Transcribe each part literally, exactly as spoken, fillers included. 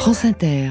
France Inter.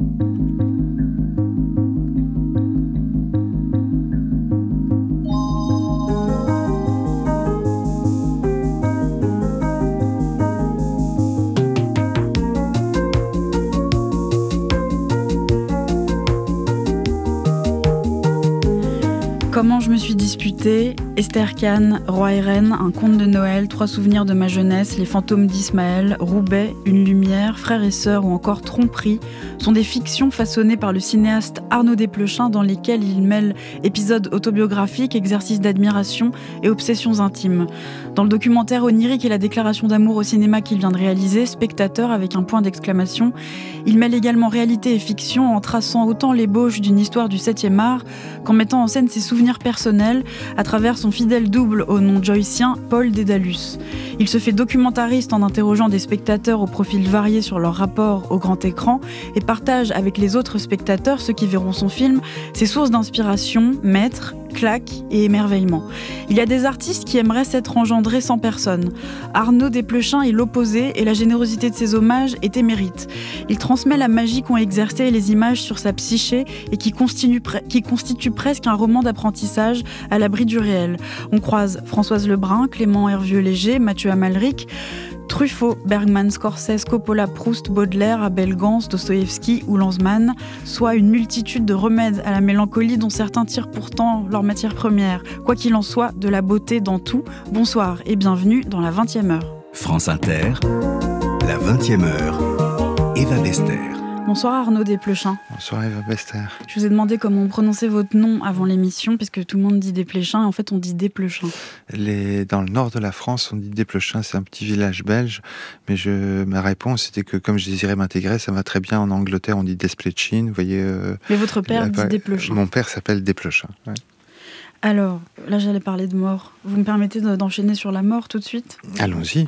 Comment je me suis disputée, Esther Kahn, Roi et Reine, Un conte de Noël, Trois souvenirs de ma jeunesse, Les fantômes d'Ismaël, Roubaix, Une lumière, Frères et sœurs ou encore Tromperie sont des fictions façonnées par le cinéaste Arnaud Desplechin dans lesquelles il mêle épisodes autobiographiques, exercices d'admiration et obsessions intimes. Dans le documentaire onirique et la déclaration d'amour au cinéma qu'il vient de réaliser, Spectateur avec un point d'exclamation, il mêle également réalité et fiction en traçant autant l'ébauche d'une histoire du septième art qu'en mettant en scène ses souvenirs personnel à travers son fidèle double au nom joycien, Paul Dédalus. Il se fait documentariste en interrogeant des spectateurs aux profils variés sur leur rapport au grand écran et partage avec les autres spectateurs, ceux qui verront son film, ses sources d'inspiration, maîtres, claques et émerveillement. Il y a des artistes qui aimeraient s'être engendrés sans personne. Arnaud Desplechin est l'opposé et la générosité de ses hommages est émérite. Il transmet la magie qu'ont exercé les images sur sa psyché et qui constitue, pre- qui constitue presque un roman d'apprentissage à l'abri du réel. On croise Françoise Lebrun, Clément Hervieux-Léger, Mathieu Amalric, Truffaut, Bergman, Scorsese, Coppola, Proust, Baudelaire, Abel Gance, Dostoïevski ou Lanzmann, soit une multitude de remèdes à la mélancolie dont certains tirent pourtant leur matière première. Quoi qu'il en soit, de la beauté dans tout. Bonsoir et bienvenue dans la vingtième heure. France Inter, la vingtième heure, Eva Bester. Bonsoir Arnaud Desplechin. Bonsoir Eva Bester. Je vous ai demandé comment on prononçait votre nom avant l'émission, puisque tout le monde dit Desplechin, et en fait on dit Desplechin. Les... Dans le nord de la France, on dit Desplechin, c'est un petit village belge, mais je... ma réponse c'était que comme je désirais m'intégrer, ça va très bien en Angleterre, on dit Desplechin, vous voyez... Euh... Mais votre père là, dit Desplechin. Mon père s'appelle Desplechin, ouais. Alors, là j'allais parler de mort. Vous me permettez d'enchaîner sur la mort tout de suite ? Allons-y.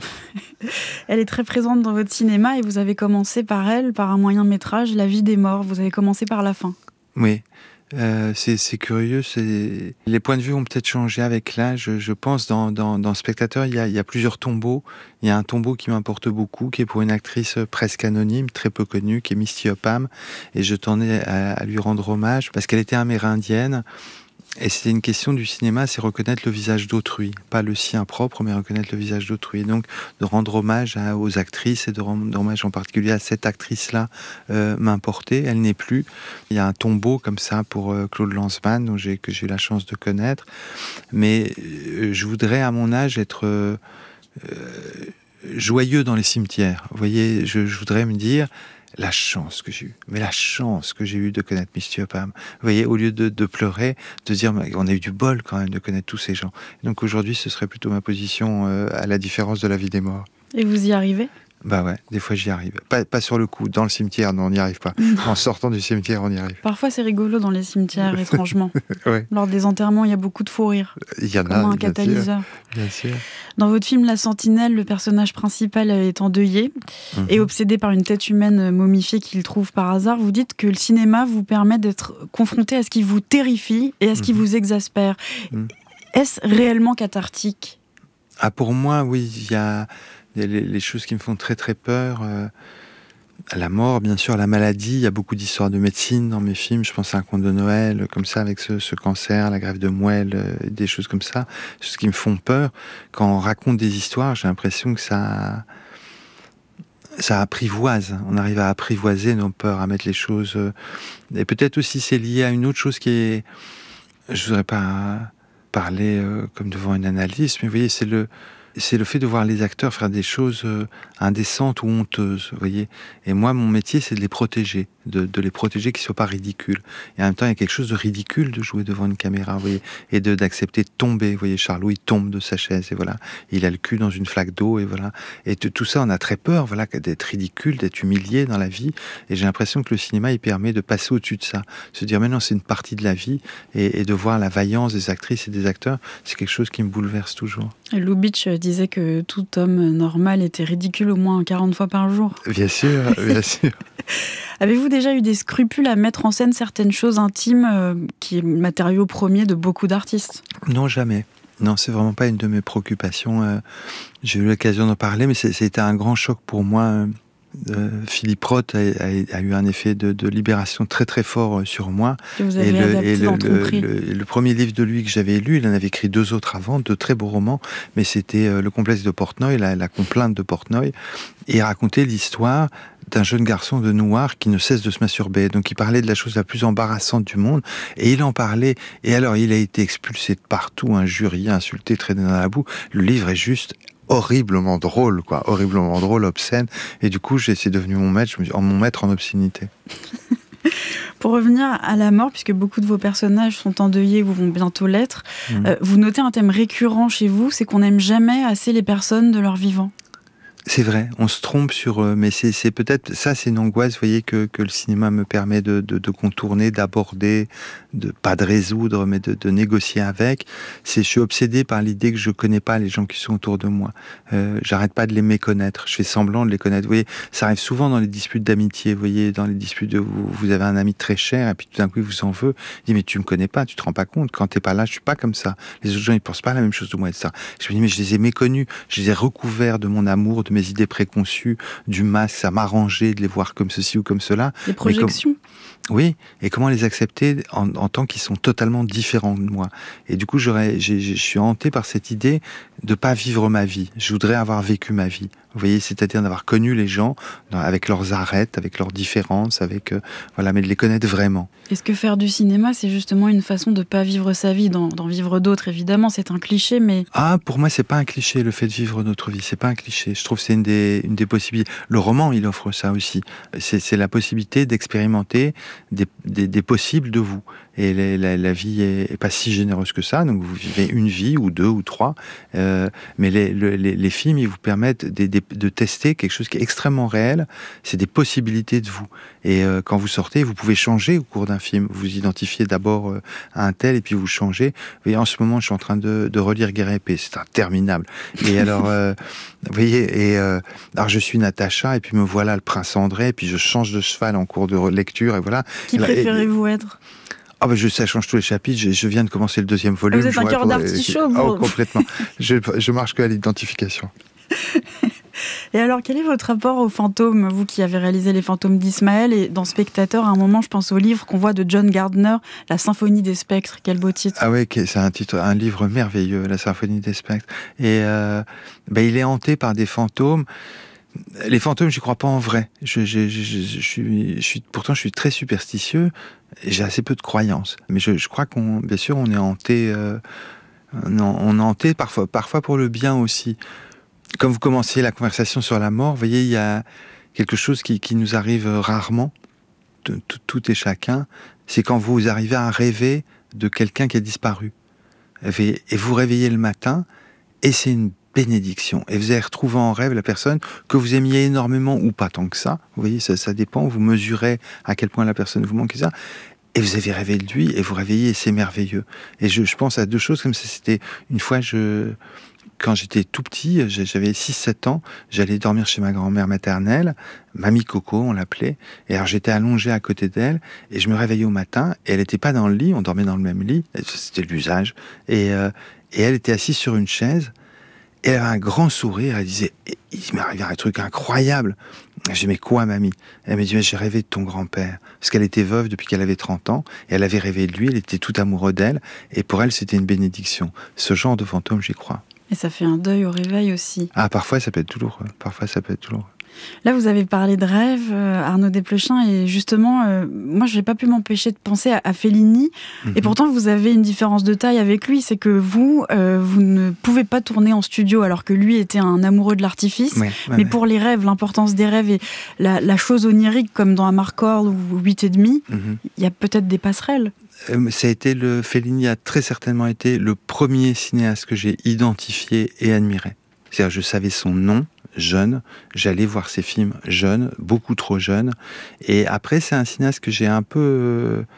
Elle est très présente dans votre cinéma et vous avez commencé par elle, par un moyen métrage, La vie des morts. Vous avez commencé par la fin. Oui, euh, c'est, c'est curieux. C'est... Les points de vue ont peut-être changé avec l'âge. Je, je pense dans, dans, dans Spectateur, il y, a, il y a plusieurs tombeaux. Il y a un tombeau qui m'importe beaucoup, qui est pour une actrice presque anonyme, très peu connue, qui est Misty Upham. Et je tenais à, à lui rendre hommage parce qu'elle était amérindienne. Et c'était une question du cinéma, c'est reconnaître le visage d'autrui, pas le sien propre, mais reconnaître le visage d'autrui. Et donc, de rendre hommage à, aux actrices et de rendre hommage en particulier à cette actrice-là euh, m'importait. Elle n'est plus. Il y a un tombeau comme ça pour euh, Claude Lanzmann, dont j'ai, que j'ai eu la chance de connaître. Mais euh, je voudrais, à mon âge, être euh, euh, joyeux dans les cimetières. Vous voyez, je, je voudrais me dire... La chance que j'ai eue, mais la chance que j'ai eue de connaître Misty Upham. Vous voyez, au lieu de, de pleurer, de dire on a eu du bol quand même de connaître tous ces gens. Donc aujourd'hui, ce serait plutôt ma position euh, à la différence de La vie des morts. Et vous y arrivez ? Bah ouais, des fois j'y arrive. Pas, pas sur le coup, dans le cimetière, non, on n'y arrive pas. En sortant du cimetière, on y arrive. Parfois c'est rigolo dans les cimetières, étrangement. Ouais. Lors des enterrements, il y a beaucoup de faux rires. Il y en comme a, un bien catalyseur. sûr. Bien sûr. Dans votre film La Sentinelle, le personnage principal est endeuillé mm-hmm. et obsédé par une tête humaine momifiée qu'il trouve par hasard. Vous dites que le cinéma vous permet d'être confronté à ce qui vous terrifie et à ce mm-hmm. qui vous exaspère. Mm-hmm. Est-ce réellement cathartique ? Ah, pour moi, oui, il y a... Les, les choses qui me font très très peur, euh, la mort, bien sûr, la maladie. Il y a beaucoup d'histoires de médecine dans mes films. Je pense à Un conte de Noël, comme ça, avec ce, ce cancer, la greffe de moelle, euh, des choses comme ça. Des choses qui me font peur. Quand on raconte des histoires, j'ai l'impression que ça, ça apprivoise. On arrive à apprivoiser nos peurs, à mettre les choses. Euh, et peut-être aussi c'est lié à une autre chose qui est. Je voudrais pas parler euh, comme devant une analyste, mais vous voyez, c'est le. C'est le fait de voir les acteurs faire des choses euh, indécentes ou honteuses, vous voyez. Et moi, mon métier, c'est de les protéger, de, de les protéger qu'ils ne soient pas ridicules. Et en même temps, il y a quelque chose de ridicule de jouer devant une caméra, vous voyez, et de, d'accepter de tomber. Vous voyez, Charlot, il tombe de sa chaise, et voilà. Il a le cul dans une flaque d'eau, et voilà. Et de, tout ça, on a très peur, voilà, d'être ridicule, d'être humilié dans la vie. Et j'ai l'impression que le cinéma, il permet de passer au-dessus de ça. Se dire, maintenant, c'est une partie de la vie, et, et de voir la vaillance des actrices et des acteurs, c'est quelque chose qui me bouleverse toujours. Et Lubitsch disait que tout homme normal était ridicule au moins quarante fois par jour. Bien sûr, bien sûr. Avez-vous déjà eu des scrupules à mettre en scène certaines choses intimes euh, qui est le matériau premier de beaucoup d'artistes ? Non, jamais. Non, c'est vraiment pas une de mes préoccupations. Euh, j'ai eu l'occasion d'en parler, mais c'est, c'était un grand choc pour moi. Euh, Euh, Philippe Roth a, a, a eu un effet de, de libération très très fort sur moi. Que vous avez et le, adapté et le, dans le, Tromperie. le, le premier livre de lui que j'avais lu, il en avait écrit deux autres avant, de très beaux romans, mais c'était euh, Le complexe de Portnoy, la, la complainte de Portnoy, et il racontait l'histoire d'un jeune garçon de Nouart qui ne cesse de se masturber. Donc il parlait de la chose la plus embarrassante du monde, et il en parlait, et alors il a été expulsé de partout, injurié, insulté, traîné dans la boue. Le livre est juste horriblement drôle, quoi, horriblement drôle, obscène, et du coup c'est devenu mon maître, je me suis, mon maître en obscénité. Pour revenir à la mort, puisque beaucoup de vos personnages sont endeuillés ou vont bientôt l'être, mmh. euh, vous notez un thème récurrent chez vous, c'est qu'on n'aime jamais assez les personnes de leur vivant. C'est vrai, on se trompe sur... Euh, mais c'est, c'est peut-être... Ça, c'est une angoisse, vous voyez, que, que le cinéma me permet de, de, de contourner, d'aborder, de, pas de résoudre, mais de, de négocier avec. C'est, je suis obsédé par l'idée que je connais pas les gens qui sont autour de moi. Euh, j'arrête pas de les méconnaître. Je fais semblant de les connaître. Vous voyez, ça arrive souvent dans les disputes d'amitié. Vous voyez, dans les disputes de... Vous, vous avez un ami très cher, et puis tout d'un coup, il vous en veut. Il dit, mais tu me connais pas, tu te rends pas compte. Quand t'es pas là, je suis pas comme ça. Les autres gens, ils pensent pas la même chose de moi, et ça. Je me dis, mais je les ai méconnus. Je les ai recouverts de mon amour, de mes idées préconçues, du masque, ça m'arrangeait de les voir comme ceci ou comme cela. Des projections. Comme... Oui, et comment les accepter en, en tant qu'ils sont totalement différents de moi. Et du coup, j'aurais, j'ai, je suis hanté par cette idée de pas vivre ma vie. Je voudrais avoir vécu ma vie. Vous voyez, c'est-à-dire d'avoir connu les gens avec leurs arêtes, avec leurs différences, avec euh, voilà, mais de les connaître vraiment. Est-ce que faire du cinéma, c'est justement une façon de pas vivre sa vie, d'en, d'en vivre d'autres, évidemment, c'est un cliché, mais... Ah, pour moi, c'est pas un cliché, le fait de vivre notre vie, c'est pas un cliché. Je trouve que c'est une des, une des possibilités. Le roman, il offre ça aussi. C'est, c'est la possibilité d'expérimenter des, des, des possibles de vous. Et la, la, la vie est, est pas si généreuse que ça, donc vous vivez une vie, ou deux, ou trois, euh, mais les, les, les films, ils vous permettent des, des, de tester quelque chose qui est extrêmement réel, c'est des possibilités de vous. Et euh, quand vous sortez, vous pouvez changer au cours d'un film. Vous vous identifiez d'abord euh, à un tel, et puis vous changez. Vous voyez, en ce moment, je suis en train de, de relire Guerre et Paix, c'est interminable. Et alors, euh, vous voyez, et euh, alors je suis Natacha, et puis me voilà le prince André, et puis je change de cheval en cours de lecture, et voilà. Qui et, préférez-vous et, être ? Ah ben je, ça change tous les chapitres, je, je viens de commencer le deuxième volume. Vous êtes un cœur d'artichaut, vous. Oh, complètement. je, je marche que à l'identification. Et alors, quel est votre rapport aux fantômes, vous qui avez réalisé Les Fantômes d'Ismaël, et dans Spectateur, à un moment, je pense au livre qu'on voit de John Gardner, La Symphonie des Spectres, quel beau titre. Ah ouais, c'est un titre, un livre merveilleux, La Symphonie des Spectres. Et euh, ben, il est hanté par des fantômes. Les fantômes, je n'y crois pas en vrai. Je, je, je, je, je, suis, je suis, pourtant, je suis très superstitieux et j'ai assez peu de croyances. Mais je, je crois qu'on, bien sûr, on est hanté, euh, on, on est hanté parfois, parfois pour le bien aussi. Comme vous commenciez la conversation sur la mort, vous voyez, il y a quelque chose qui, qui nous arrive rarement, tout, tout, tout et chacun, c'est quand vous arrivez à rêver de quelqu'un qui a disparu. Et, et vous réveillez le matin, et c'est une bénédiction. Et vous allez retrouver en rêve la personne que vous aimiez énormément, ou pas tant que ça. Vous voyez, ça, ça dépend, vous mesurez à quel point la personne vous manque ça. Et vous avez rêvé de lui, et vous réveillez, et c'est merveilleux. Et je, je pense à deux choses comme ça. C'était une fois, je... Quand j'étais tout petit, j'avais six sept ans, j'allais dormir chez ma grand-mère maternelle, Mamie Coco, on l'appelait, et alors j'étais allongé à côté d'elle, et je me réveillais au matin, et elle n'était pas dans le lit, on dormait dans le même lit, c'était l'usage, et, euh, et elle était assise sur une chaise, et elle avait un grand sourire, elle disait, il m'est arrivé un truc incroyable. J'ai dit, mais quoi, mamie? Elle m'a dit, mais j'ai rêvé de ton grand-père, parce qu'elle était veuve depuis qu'elle avait trente ans, et elle avait rêvé de lui, elle était tout amoureux d'elle, et pour elle, c'était une bénédiction. Ce genre de fantôme, j'y crois. Et ça fait un deuil au réveil aussi. Ah, parfois ça peut être douloureux. Parfois ça peut être douloureux. Là, vous avez parlé de rêve, euh, Arnaud Desplechin, et justement, euh, moi, je n'ai pas pu m'empêcher de penser à, à Fellini. Mm-hmm. Et pourtant, vous avez une différence de taille avec lui, c'est que vous, euh, vous ne pouvez pas tourner en studio, alors que lui était un amoureux de l'artifice. Ouais, ouais, mais ouais. Pour les rêves, l'importance des rêves et la, la chose onirique, comme dans Amarcord ou huit et demi, il mm-hmm. y a peut-être des passerelles. Ça a été le Fellini a très certainement été le premier cinéaste que j'ai identifié et admiré. C'est-à-dire, je savais son nom jeune, j'allais voir ses films jeunes, beaucoup trop jeunes. Et après, c'est un cinéaste que j'ai un peu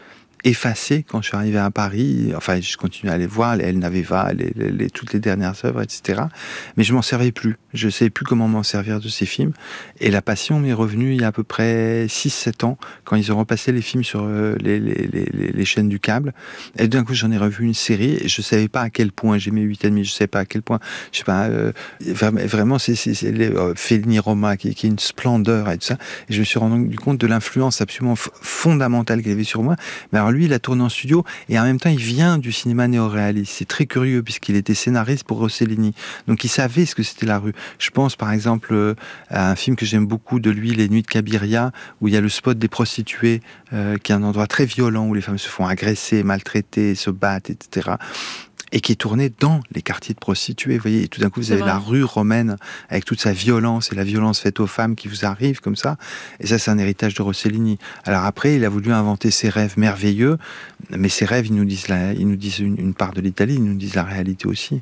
effacé quand je suis arrivé à Paris. Enfin, je continuais à les voir, les El Naveva, les, les, les, toutes les dernières œuvres, et cetera. Mais je m'en servais plus. Je ne savais plus comment m'en servir de ces films. Et la passion m'est revenue il y a à peu près six sept ans, quand ils ont repassé les films sur les, les, les, les chaînes du câble. Et d'un coup, j'en ai revu une série et je ne savais pas à quel point, j'ai mes huit et demi, je ne savais pas à quel point, je sais pas, euh, vraiment, c'est, c'est, c'est les, euh, Fellini Roma, qui, qui est une splendeur et tout ça. Et je me suis rendu compte de l'influence absolument f- fondamentale qu'il avait sur moi. Mais alors lui, il a tourné en studio et en même temps, il vient du cinéma néo-réaliste. C'est très curieux puisqu'il était scénariste pour Rossellini. Donc il savait ce que c'était la rue. Je pense par exemple euh, à un film que j'aime beaucoup de lui, Les Nuits de Cabiria, où il y a le spot des prostituées, euh, qui est un endroit très violent où les femmes se font agresser, maltraiter, se battent, et cetera. Et qui est tourné dans les quartiers de prostituées, vous voyez. Et tout d'un coup, vous c'est avez vrai. La rue romaine avec toute sa violence et la violence faite aux femmes qui vous arrive comme ça. Et ça, c'est un héritage de Rossellini. Alors après, il a voulu inventer ses rêves merveilleux, mais ces rêves, ils nous disent, la, ils nous disent une, une part de l'Italie, ils nous disent la réalité aussi.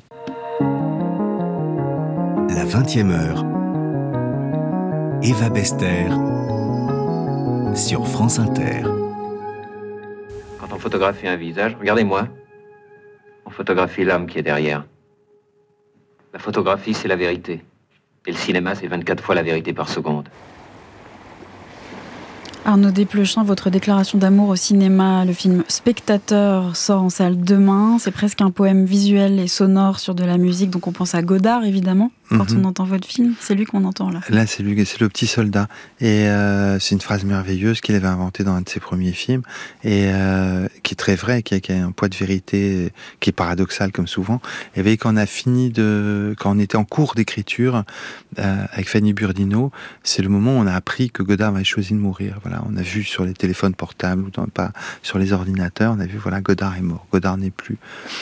La vingtième heure. Eva Bester sur France Inter. Quand on photographie un visage, regardez-moi. On photographie l'homme qui est derrière. La photographie, c'est la vérité. Et le cinéma, c'est vingt-quatre fois la vérité par seconde. Arnaud Desplechin, votre déclaration d'amour au cinéma, le film Spectateur sort en salle demain. C'est presque un poème visuel et sonore sur de la musique, donc on pense à Godard évidemment quand mm-hmm. on entend votre film. C'est lui qu'on entend là. Là, c'est lui, c'est le petit soldat. Et euh, c'est une phrase merveilleuse qu'il avait inventée dans un de ses premiers films et euh, qui est très vrai, qui a, qui a un poids de vérité qui est paradoxal comme souvent. Et vous voyez, quand on a fini de, quand on était en cours d'écriture euh, avec Fanny Burdino, c'est le moment où on a appris que Godard avait choisi de mourir. Voilà. On a vu sur les téléphones portables, ou dans, pas sur les ordinateurs, on a vu, voilà, Godard est mort, Godard n'est plus.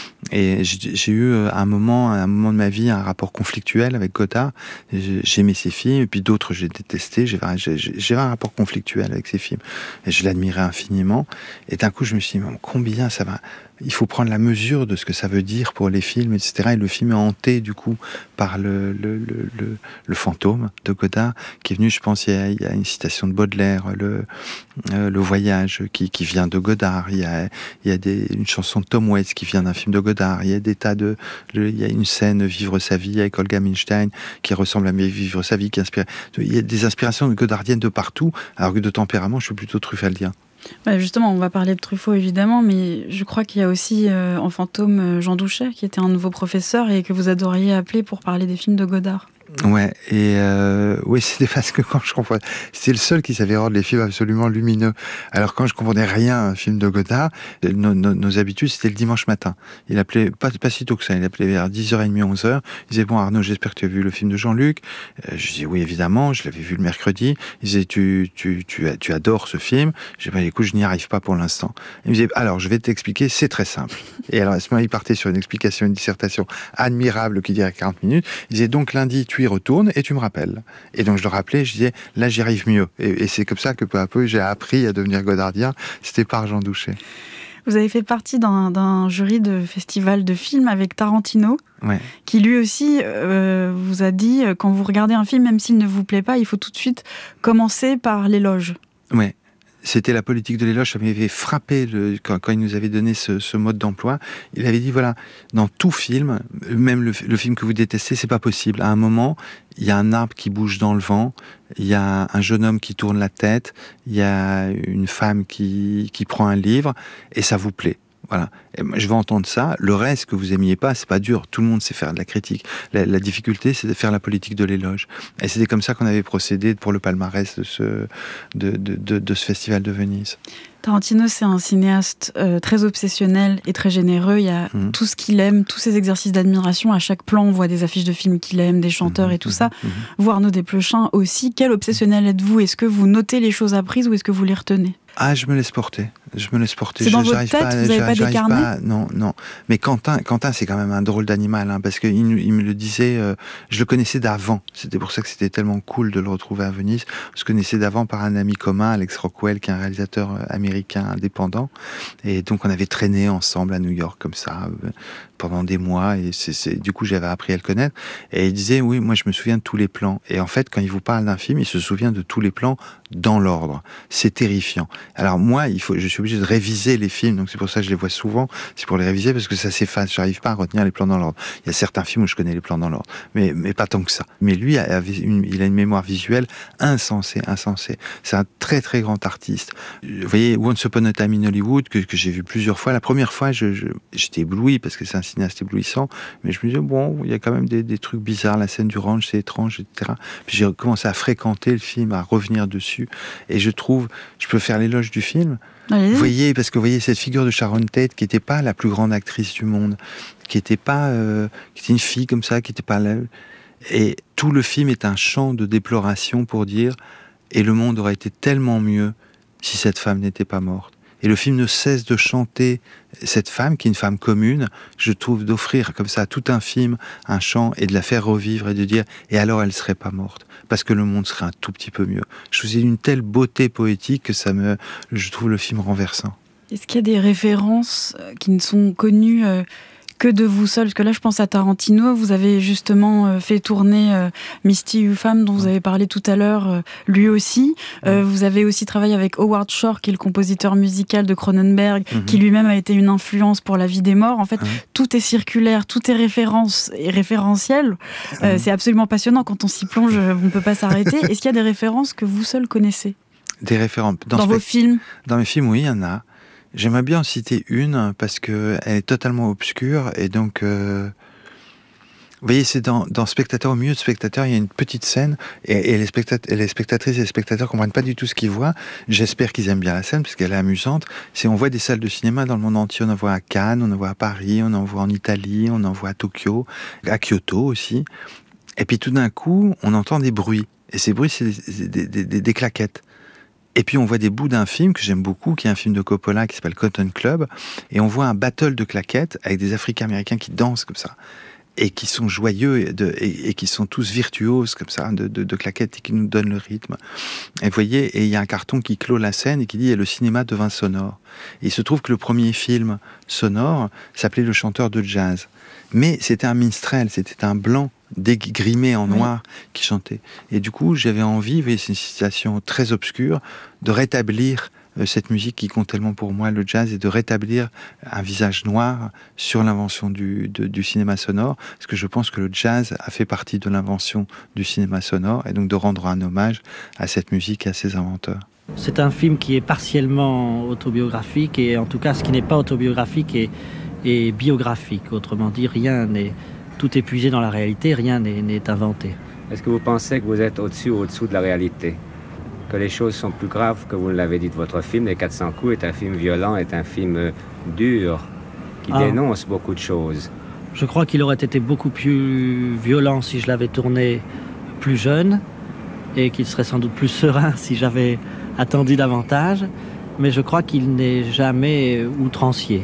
Et j'ai, j'ai eu à un moment, à un moment de ma vie, un rapport conflictuel avec Godard. J'aimais ses films, et puis d'autres j'ai détesté. J'ai, j'ai, j'ai un rapport conflictuel avec ses films. Et je l'admirais infiniment. Et d'un coup, je me suis dit, combien ça va... Il faut prendre la mesure de ce que ça veut dire pour les films, et cetera. Et le film est hanté, du coup, par le, le, le, le, le fantôme de Godard, qui est venu, je pense, il y a, il y a une citation de Baudelaire, le, euh, le voyage, qui, qui vient de Godard. Il y a, il y a des, une chanson de Tom Waits qui vient d'un film de Godard. Il y a des tas de... Le, il y a une scène, Vivre sa vie, avec Olga Milstein, qui ressemble à Vivre sa vie, qui inspire... Il y a des inspirations godardiennes de partout, alors que de tempérament, je suis plutôt truffaldien. Bah justement, on va parler de Truffaut évidemment, mais je crois qu'il y a aussi euh, en fantôme Jean Douchet, qui était un nouveau professeur et que vous adoriez appeler pour parler des films de Godard. Ouais, et euh, oui, c'était parce que quand je comprenais, c'était le seul qui savait rendre les films absolument lumineux. Alors quand je comprenais rien à un film de Godard, nos, nos, nos habitudes, c'était le dimanche matin. Il appelait, pas, pas si tôt que ça, il appelait vers dix heures trente, onze heures. Il disait, bon Arnaud, j'espère que tu as vu le film de Jean-Luc. Euh, je disais, oui, évidemment, je l'avais vu le mercredi. Il disait, tu, tu, tu, tu adores ce film. Je disais, bah, écoute, je n'y arrive pas pour l'instant. Il me disait, alors, je vais t'expliquer, c'est très simple. Et alors, à ce moment, il partait sur une explication, une dissertation admirable qui dirait quarante minutes. Il disait, donc lundi, tu y retournes et tu me rappelles. Et donc je le rappelais, je disais, là j'y arrive mieux. Et, et c'est comme ça que peu à peu j'ai appris à devenir godardien. C'était par Jean Douchet. Vous avez fait partie d'un, d'un jury de festival de films avec Tarantino, ouais. qui lui aussi euh, vous a dit, quand vous regardez un film, même s'il ne vous plaît pas, il faut tout de suite commencer par l'éloge. Ouais. C'était la politique de l'éloge, ça m'avait frappé le, quand, quand il nous avait donné ce, ce mode d'emploi. Il avait dit, voilà, dans tout film, même le, le film que vous détestez, c'est pas possible. À un moment, il y a un arbre qui bouge dans le vent, il y a un jeune homme qui tourne la tête, il y a une femme qui, qui prend un livre, et ça vous plaît. Voilà. Et moi, je vais entendre ça. Le reste que vous aimiez pas, c'est pas dur. Tout le monde sait faire de la critique. La, la difficulté, c'est de faire la politique de l'éloge. Et c'était comme ça qu'on avait procédé pour le palmarès de ce, de, de, de, de ce festival de Venise. Tarantino, c'est un cinéaste euh, très obsessionnel et très généreux. Il y a mmh. tout ce qu'il aime, tous ses exercices d'admiration. À chaque plan, on voit des affiches de films qu'il aime, des chanteurs mmh. et tout mmh. ça. Mmh. Vous, Arnaud Desplechin, aussi. Quel obsessionnel êtes-vous ? Est-ce que vous notez les choses apprises ou est-ce que vous les retenez ? Ah, je me laisse porter. Je me laisse porter. C'est dans je, votre tête, pas, vous n'avez pas des carnets pas, Non, non. Mais Quentin, Quentin, c'est quand même un drôle d'animal, hein, parce qu'il il me le disait, euh, je le connaissais d'avant. C'était pour ça que c'était tellement cool de le retrouver à Venise. Je le connaissais d'avant par un ami commun, Alex Rockwell, qui est un réalisateur américain indépendant. Et donc, on avait traîné ensemble à New York, comme ça, euh, pendant des mois. Et c'est, c'est, du coup, j'avais appris à le connaître. Et il disait, oui, moi, je me souviens de tous les plans. Et en fait, quand il vous parle d'un film, il se souvient de tous les plans dans l'ordre. C'est terrifiant. Alors moi, il faut, je suis obligé de réviser les films, donc c'est pour ça que je les vois souvent, c'est pour les réviser, parce que ça s'efface, j'arrive pas à retenir les plans dans l'ordre. Il y a certains films où je connais les plans dans l'ordre, mais, mais pas tant que ça. Mais lui, avait une, il a une mémoire visuelle insensée, insensée. C'est un très très grand artiste. Vous voyez, Once Upon a Time in Hollywood, que, que j'ai vu plusieurs fois, la première fois, je, je, j'étais ébloui, parce que c'est un cinéaste éblouissant, mais je me disais, bon, il y a quand même des, des trucs bizarres, la scène du ranch, c'est étrange, et cetera. Puis j'ai commencé à fréquenter le film, à revenir dessus, et je trouve, je peux faire l'éloge du film. Allez. Vous voyez, parce que vous voyez cette figure de Sharon Tate, qui n'était pas la plus grande actrice du monde, qui était pas, euh, qui était une fille comme ça, qui n'était pas là. Et tout le film est un chant de déploration pour dire, et le monde aurait été tellement mieux si cette femme n'était pas morte. Et le film ne cesse de chanter cette femme, qui est une femme commune, je trouve, d'offrir comme ça à tout un film un chant et de la faire revivre et de dire « et alors elle ne serait pas morte ?» parce que le monde serait un tout petit peu mieux. Je vous ai une telle beauté poétique que ça me, je trouve le film renversant. Est-ce qu'il y a des références qui ne sont connues euh, que de vous seul? Parce que là, je pense à Tarantino. Vous avez justement euh, fait tourner euh, Misty U Femme, dont vous avez parlé tout à l'heure, euh, lui aussi. Euh, vous avez aussi travaillé avec Howard Shore, qui est le compositeur musical de Cronenberg, mm-hmm. qui lui-même a été une influence pour La vie des morts. En fait, mm-hmm. tout est circulaire, tout est référence et référentiel. Euh, mm-hmm. C'est absolument passionnant. Quand on s'y plonge, on ne peut pas s'arrêter. Est-ce qu'il y a des références que vous seul connaissez? Des références dans, dans vos spect- films? Dans mes films, oui, il y en a. J'aimerais bien en citer une parce qu'elle est totalement obscure et donc, euh, vous voyez, c'est dans, dans Spectateur, au milieu de Spectateur, il y a une petite scène et, et les, spectat- les spectatrices et les spectateurs comprennent pas du tout ce qu'ils voient. J'espère qu'ils aiment bien la scène parce qu'elle est amusante. C'est, on voit des salles de cinéma dans le monde entier. On en voit à Cannes, on en voit à Paris, on en voit en Italie, on en voit à Tokyo, à Kyoto aussi. Et puis tout d'un coup, on entend des bruits. Et ces bruits, c'est des, des, des, des, des claquettes. Et puis on voit des bouts d'un film que j'aime beaucoup, qui est un film de Coppola qui s'appelle Cotton Club, et on voit un battle de claquettes avec des Africains-Américains qui dansent comme ça, et qui sont joyeux, et, de, et, et qui sont tous virtuoses comme ça, de, de, de claquettes, et qui nous donnent le rythme. Et vous voyez, et il y a un carton qui clôt la scène et qui dit « Et le cinéma devint sonore ». Et il se trouve que le premier film sonore s'appelait Le chanteur de jazz. Mais c'était un minstrel, c'était un blanc dégrimé en noir oui. qui chantait. Et du coup, j'avais envie, vous voyez, c'est une situation très obscure, de rétablir euh, cette musique qui compte tellement pour moi, le jazz, et de rétablir un visage noir sur l'invention du, de, du cinéma sonore, parce que je pense que le jazz a fait partie de l'invention du cinéma sonore, et donc de rendre un hommage à cette musique et à ses inventeurs. C'est un film qui est partiellement autobiographique, et en tout cas, ce qui n'est pas autobiographique est, est biographique. Autrement dit, rien n'est... Tout est puisé dans la réalité, rien n'est, n'est inventé. Est-ce que vous pensez que vous êtes au-dessus ou au-dessous de la réalité? Que les choses sont plus graves que vous l'avez dit de votre film? Les quatre cents coups est un film violent, est un film dur, qui ah. dénonce beaucoup de choses. Je crois qu'il aurait été beaucoup plus violent si je l'avais tourné plus jeune, et qu'il serait sans doute plus serein si j'avais attendu davantage, mais je crois qu'il n'est jamais outrancier.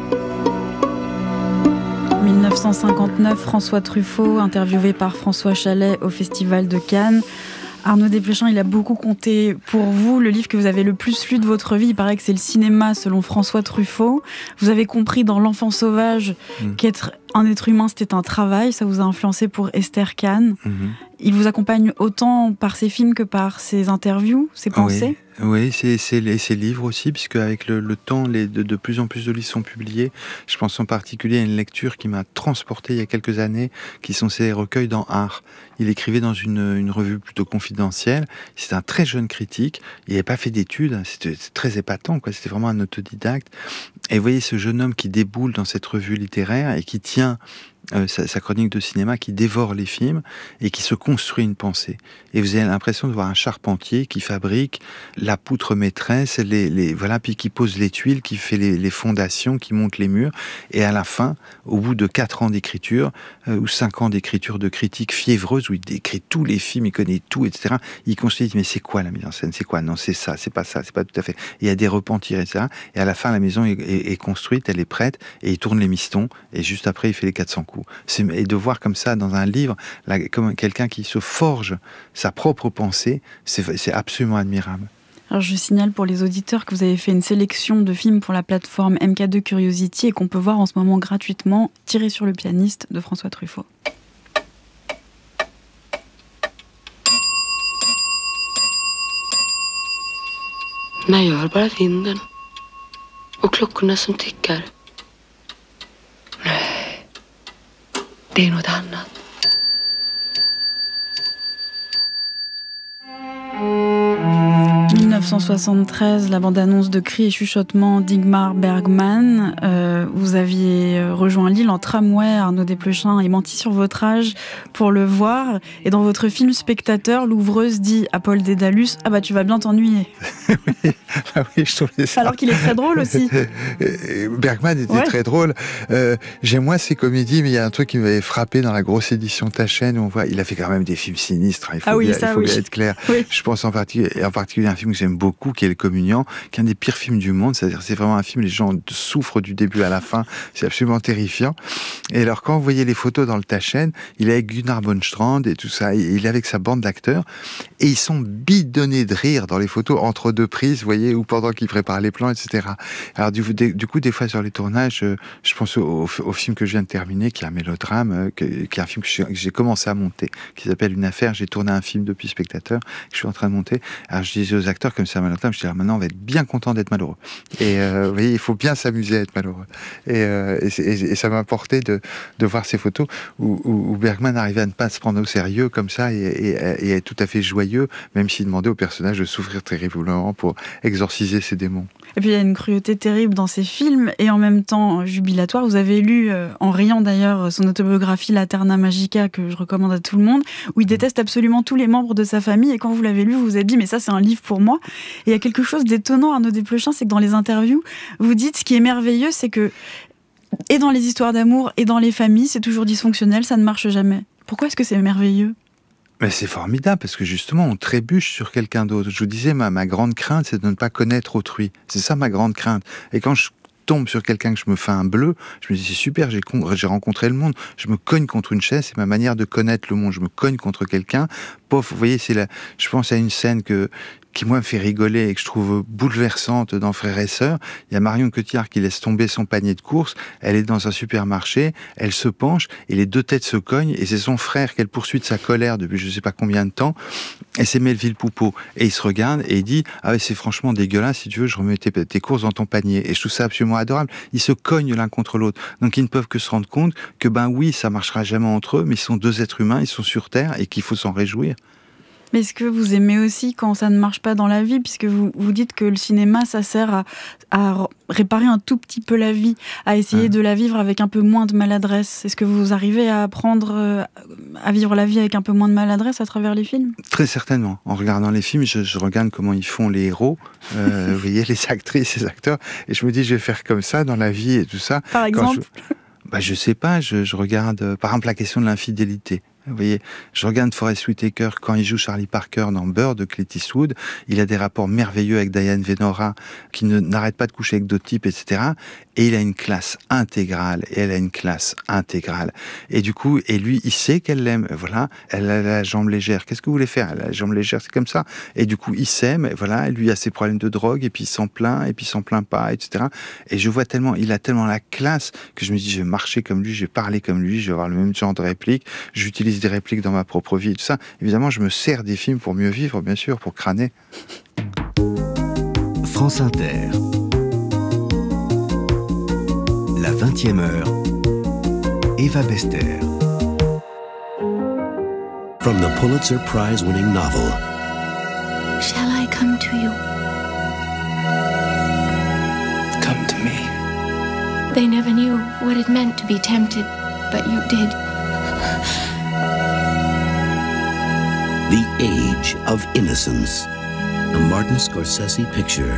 dix-neuf cent cinquante-neuf, François Truffaut, interviewé par François Chalet au Festival de Cannes. Arnaud Desplechin, il a beaucoup compté pour vous. Le livre que vous avez le plus lu de votre vie, il paraît que c'est le cinéma selon François Truffaut. Vous avez compris dans L'Enfant sauvage mmh. qu'être un être humain, c'était un travail. Ça vous a influencé pour Esther Kahn. Mmh. Il vous accompagne autant par ses films que par ses interviews, ses pensées. Oui. Oui, c'est, c'est les, ces livres aussi, puisque avec le, le temps, les, de, de plus en plus de livres sont publiés. Je pense en particulier à une lecture qui m'a transporté il y a quelques années, qui sont ces recueils dans Art. Il écrivait dans une, une revue plutôt confidentielle. C'était un très jeune critique. Il n'avait pas fait d'études. C'était, c'était très épatant, quoi. C'était vraiment un autodidacte. Et vous voyez ce jeune homme qui déboule dans cette revue littéraire et qui tient Euh, sa, sa chronique de cinéma, qui dévore les films et qui se construit une pensée. Et vous avez l'impression de voir un charpentier qui fabrique la poutre maîtresse, les, les, voilà, puis qui pose les tuiles, qui fait les, les fondations, qui monte les murs. Et à la fin, au bout de quatre ans d'écriture, euh, ou cinq ans d'écriture de critique fiévreuse, où il écrit tous les films, il connaît tout, et cetera, il construit, il dit, mais c'est quoi la mise en scène? C'est quoi? Non, c'est ça, c'est pas ça, c'est pas tout à fait. Et il y a des repentirs, et cetera. Et à la fin, la maison est, est, est construite, elle est prête, et il tourne les mistons, et juste après, il fait les quatre cents coups. C'est, et de voir comme ça dans un livre, là, comme quelqu'un qui se forge sa propre pensée, c'est, c'est absolument admirable. Alors je signale pour les auditeurs que vous avez fait une sélection de films pour la plateforme M K deux Curiosity et qu'on peut voir en ce moment gratuitement Tirer sur le pianiste de François Truffaut. Jag gör bara vinden. Och klockorna som tickar. Nej. Det är något annat. dix-neuf cent soixante-treize, la bande-annonce de Cris et chuchotements d'Ingmar Bergman. Euh, vous aviez rejoint Lille en tramway, Arnaud Desplechin, et menti sur votre âge pour le voir. Et dans votre film Spectateur, l'ouvreuse dit à Paul Dédalus « Ah bah tu vas bien t'ennuyer ». oui, ah oui, je trouvais ça. Alors qu'il est très drôle aussi. Bergman était ouais. très drôle. Euh, j'aime moins ses comédies, mais il y a un truc qui m'avait frappé dans la grosse édition Taschen où on voit, il a fait quand même des films sinistres. Il faut, ah oui, bien, ça, il faut oui. bien être clair. Oui. Je pense en particulier, en particulier un film que j'aime beaucoup, qui est Le Communiant, qui est un des pires films du monde. C'est-à-dire, c'est vraiment un film, les gens souffrent du début à la fin. C'est absolument terrifiant. Et alors, quand vous voyez les photos dans le Taschen, il est avec Gunnar Bonnstrand et tout ça. Il est avec sa bande d'acteurs. Et ils sont bidonnés de rire dans les photos entre deux prises, vous voyez, ou pendant qu'ils préparent les plans, et cetera. Alors, du, du coup, des fois, sur les tournages, je pense au, au, au film que je viens de terminer, qui est un mélodrame, qui est un film que j'ai, que j'ai commencé à monter, qui s'appelle Une affaire. J'ai tourné un film depuis Spectateur, que je suis en train de monter. Alors, je disais aux acteurs, comme c'est un mélodrame, je disais, maintenant, on va être bien content d'être malheureux. Et euh, vous voyez, il faut bien s'amuser à être malheureux. Et, euh, et, et, et ça m'a apporté de, de voir ces photos où, où, où Bergman arrivait à ne pas se prendre au sérieux comme ça et, et, et être tout à fait joyeux, même s'il demandait au personnage de souffrir terriblement pour exorciser ses démons. Et puis il y a une cruauté terrible dans ces films et en même temps jubilatoire. Vous avez lu, euh, en riant d'ailleurs, son autobiographie Laterna Magica, que je recommande à tout le monde, où il déteste absolument tous les membres de sa famille, et quand vous l'avez lu, vous vous êtes dit mais ça c'est un livre pour moi. Et il y a quelque chose d'étonnant, Arnaud Desplechin, c'est que dans les interviews, vous dites ce qui est merveilleux, c'est que et dans les histoires d'amour et dans les familles, c'est toujours dysfonctionnel, ça ne marche jamais. Pourquoi est-ce que c'est merveilleux ? Mais c'est formidable, parce que justement, on trébuche sur quelqu'un d'autre. Je vous disais, ma, ma grande crainte, c'est de ne pas connaître autrui. C'est ça ma grande crainte. Et quand je tombe sur quelqu'un que je me fais un bleu, je me dis, c'est super, j'ai, con- j'ai rencontré le monde. Je me cogne contre une chaise, c'est ma manière de connaître le monde. Je me cogne contre quelqu'un. Pof, vous voyez, c'est la... je pense à une scène que... qui moi me fait rigoler et que je trouve bouleversante dans Frères et Sœurs. Il y a Marion Cotillard qui laisse tomber son panier de courses, elle est dans un supermarché, elle se penche et les deux têtes se cognent et c'est son frère qu'elle poursuit de sa colère depuis je sais pas combien de temps, et c'est Melville Poupeau. Et il se regarde et il dit « Ah ouais, c'est franchement dégueulasse, si tu veux, je remets tes, tes courses dans ton panier. » Et je trouve ça absolument adorable. Ils se cognent l'un contre l'autre. Donc ils ne peuvent que se rendre compte que ben oui, ça marchera jamais entre eux, mais ils sont deux êtres humains, ils sont sur Terre et qu'il faut s'en réjouir. Mais est-ce que vous aimez aussi quand ça ne marche pas dans la vie, puisque vous, vous dites que le cinéma, ça sert à, à réparer un tout petit peu la vie, à essayer mmh. de la vivre avec un peu moins de maladresse. Est-ce que vous arrivez à apprendre à vivre la vie avec un peu moins de maladresse à travers les films ? Très certainement. En regardant les films, je, je regarde comment ils font les héros, euh, vous voyez, les actrices, les acteurs, et je me dis, je vais faire comme ça dans la vie et tout ça. Par exemple ? je, bah, je sais pas, je, je regarde, euh, par exemple, la question de l'infidélité. Vous voyez, je regarde Forest Whitaker quand il joue Charlie Parker dans Beurre de Clint Eastwood. Il a des rapports merveilleux avec Diane Venora qui ne, n'arrête pas de coucher avec d'autres types, et cetera. Et il a une classe intégrale et elle a une classe intégrale. Et du coup, et lui, il sait qu'elle l'aime. Voilà, elle a la jambe légère. Qu'est-ce que vous voulez faire ? Elle a la jambe légère, c'est comme ça. Et du coup, il s'aime. Voilà, lui a ses problèmes de drogue et puis il s'en plaint et puis il s'en plaint pas, et cetera. Et je vois tellement, il a tellement la classe que je me dis, je vais marcher comme lui, je vais parler comme lui, je vais avoir le même genre de répliques. J'utilise des répliques dans ma propre vie et tout ça. Évidemment, je me sers des films pour mieux vivre, bien sûr, pour crâner. France Inter. La vingtième heure. Eva Bester. From the Pulitzer Prize-winning novel. Shall I come to you? Come to me. They never knew what it meant to be tempted, but you did. The Age of Innocence, a Martin Scorsese picture.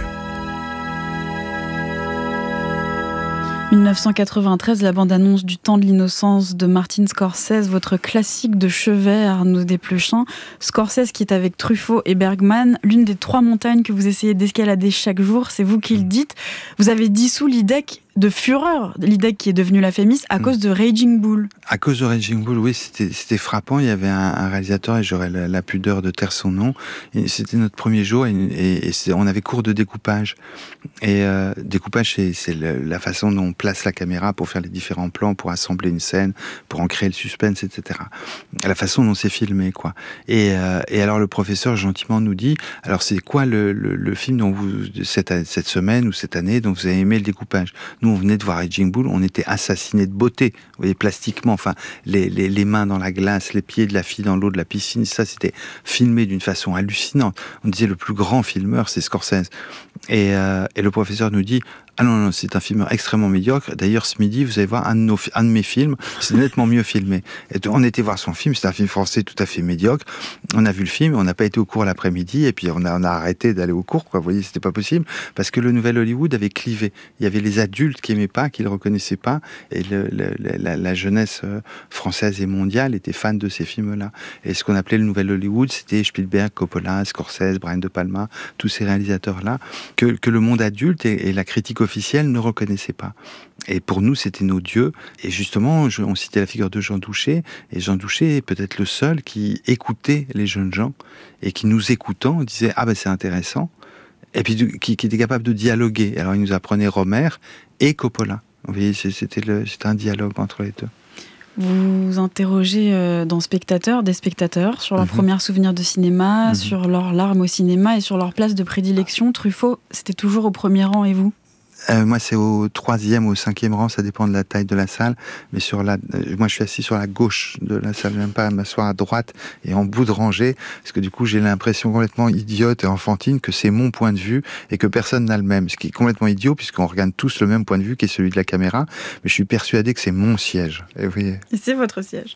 dix-neuf cent quatre-vingt-treize, la bande-annonce du Temps de l'innocence de Martin Scorsese, votre classique de chevet, Arnaud Desplechin. Scorsese qui est avec Truffaut et Bergman, l'une des trois montagnes que vous essayez d'escalader chaque jour, c'est vous qui le dites. Vous avez dissous l'I D E C de fureur, l'idée qui est devenue La Fémis, à mmh. cause de Raging Bull. À cause de Raging Bull, oui, c'était, c'était frappant. Il y avait un, un réalisateur, et j'aurais la, la pudeur de taire son nom. Et c'était notre premier jour, et, et, et c'est, on avait cours de découpage. Et euh, découpage, c'est, c'est le, la façon dont on place la caméra pour faire les différents plans, pour assembler une scène, pour en créer le suspense, et cetera. La façon dont c'est filmé, quoi. Et, euh, et alors le professeur gentiment nous dit, alors c'est quoi le, le, le film dont vous, cette, cette semaine ou cette année dont vous avez aimé le découpage? Nous, on venait de voir Raging Bull, on était assassinés de beauté, vous voyez, plastiquement, enfin, les, les, les mains dans la glace, les pieds de la fille dans l'eau de la piscine, ça, c'était filmé d'une façon hallucinante. On disait, le plus grand filmeur, c'est Scorsese. Et, euh, et le professeur nous dit, ah non, non, c'est un film extrêmement médiocre. D'ailleurs, ce midi, vous allez voir un de, nos, un de mes films, c'est nettement mieux filmé. Et on était voir son film, c'était un film français tout à fait médiocre. On a vu le film, on n'a pas été au cours l'après-midi, et puis on a, on a arrêté d'aller au cours, quoi. Vous voyez, c'était pas possible, parce que le nouvel Hollywood avait clivé. Il y avait les adultes qui aimaient pas, qui le reconnaissaient pas, et le, le, la, la jeunesse française et mondiale était fan de ces films-là. Et ce qu'on appelait le nouvel Hollywood, c'était Spielberg, Coppola, Scorsese, Brian De Palma, tous ces réalisateurs-là, que, que le monde adulte et, et la critique officielle ne reconnaissaient pas. Et pour nous, c'était nos dieux. Et justement, je, on citait la figure de Jean Douché, et Jean Douché est peut-être le seul qui écoutait les jeunes gens, et qui, nous écoutant, disait « Ah ben c'est intéressant », et puis qui, qui était capable de dialoguer. Alors il nous apprenait Romer et Coppola. Vous voyez, c'était, le, c'était un dialogue entre les deux. Vous interrogez euh, dans Spectateur des spectateurs sur leurs mmh. premiers souvenirs de cinéma, mmh. sur leurs larmes au cinéma et sur leur place de prédilection. Truffaut, c'était toujours au premier rang, et vous ? Euh, moi, c'est au troisième ou au cinquième rang, ça dépend de la taille de la salle. Mais sur la, euh, moi, je suis assis sur la gauche de la salle. J'aime pas m'asseoir à droite et en bout de rangée, parce que du coup, j'ai l'impression complètement idiote et enfantine que c'est mon point de vue et que personne n'a le même. Ce qui est complètement idiot, puisqu'on regarde tous le même point de vue, qui est celui de la caméra. Mais je suis persuadé que c'est mon siège. Et vous voyez. Et c'est votre siège.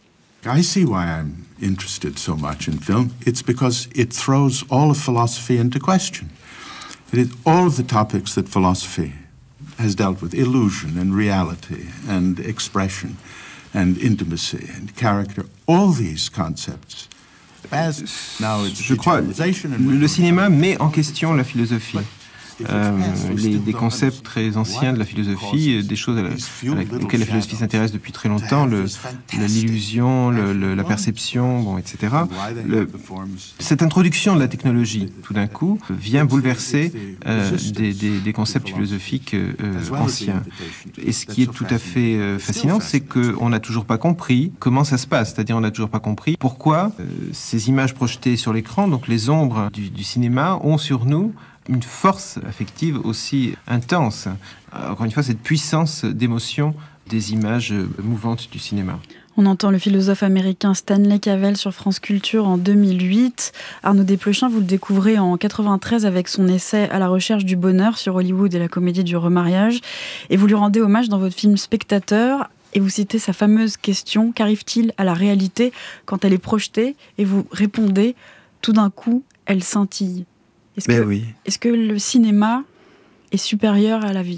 I see why I'm interested so much in film. It's because it throws all of philosophy into question. It is all of the topics that philosophy has dealt with, illusion and reality and expression and intimacy and character, all these concepts. As now it's Je crois que le cinéma met en question la philosophie. Euh, les, des concepts très anciens de la philosophie, des choses à la, à la, auxquelles la philosophie s'intéresse depuis très longtemps, le, le, l'illusion, le, le, la perception, bon, et cetera. Le, cette introduction de la technologie, tout d'un coup, vient bouleverser euh, des, des, des concepts philosophiques euh, anciens. Et ce qui est tout à fait euh, fascinant, c'est qu'on n'a toujours pas compris comment ça se passe, c'est-à-dire on n'a toujours pas compris pourquoi euh, ces images projetées sur l'écran, donc les ombres du, du cinéma, ont sur nous une force affective aussi intense. Encore une fois, cette puissance d'émotion des images mouvantes du cinéma. On entend le philosophe américain Stanley Cavell sur France Culture en deux mille huit. Arnaud Desplechin, vous le découvrez en quatre-vingt-treize avec son essai « À la recherche du bonheur » sur Hollywood et la comédie du remariage. Et vous lui rendez hommage dans votre film Spectateur. Et vous citez sa fameuse question « Qu'arrive-t-il à la réalité quand elle est projetée ?» Et vous répondez « Tout d'un coup, elle scintille ». Est-ce ben que, oui. est-ce que le cinéma est supérieur à la vie ?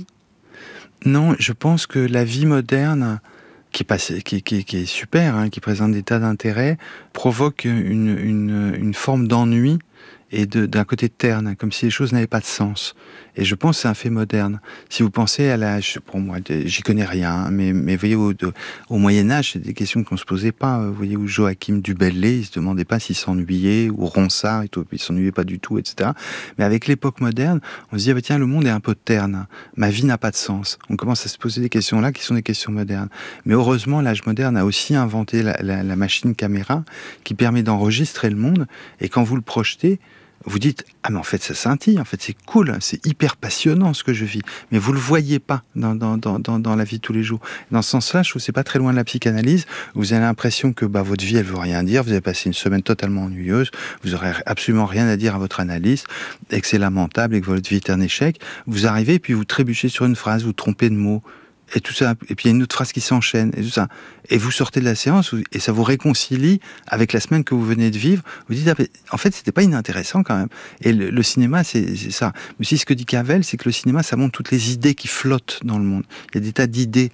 Non, je pense que la vie moderne, qui est, passée, qui, qui, qui est super, hein, qui présente des tas d'intérêts, provoque une, une, une forme d'ennui et de, d'un côté terne, comme si les choses n'avaient pas de sens. Et je pense que c'est un fait moderne. Si vous pensez à la... Pour moi, j'y connais rien, mais, mais vous voyez, au, de, au Moyen-Âge, c'est des questions qu'on ne se posait pas. Vous voyez, où Joachim du Bellay, il ne se demandait pas s'il s'ennuyait, ou Ronsard, et tout, il ne s'ennuyait pas du tout, et cetera. Mais avec l'époque moderne, on se dit, ah, bah, tiens, le monde est un peu terne. Ma vie n'a pas de sens. On commence à se poser des questions-là, qui sont des questions modernes. Mais heureusement, l'âge moderne a aussi inventé la, la, la machine caméra, qui permet d'enregistrer le monde, et quand vous le projetez, vous dites, ah mais en fait ça scintille, en fait c'est cool, c'est hyper passionnant ce que je vis, mais vous le voyez pas dans, dans, dans, dans la vie de tous les jours. Dans ce sens-là, je trouve que c'est pas très loin de la psychanalyse. Vous avez l'impression que bah, votre vie elle veut rien dire, vous avez passé une semaine totalement ennuyeuse, vous aurez absolument rien à dire à votre analyste, et que c'est lamentable et que votre vie est un échec. Vous arrivez et puis vous trébuchez sur une phrase, vous trompez de mots, et tout ça, et puis il y a une autre phrase qui s'enchaîne, et tout ça. Et vous sortez de la séance, et ça vous réconcilie avec la semaine que vous venez de vivre. Vous dites, ah, en fait, c'était pas inintéressant quand même. Et le, le cinéma, c'est, c'est ça. Mais aussi, ce que dit Cavell, c'est que le cinéma, ça montre toutes les idées qui flottent dans le monde. Il y a des tas d'idées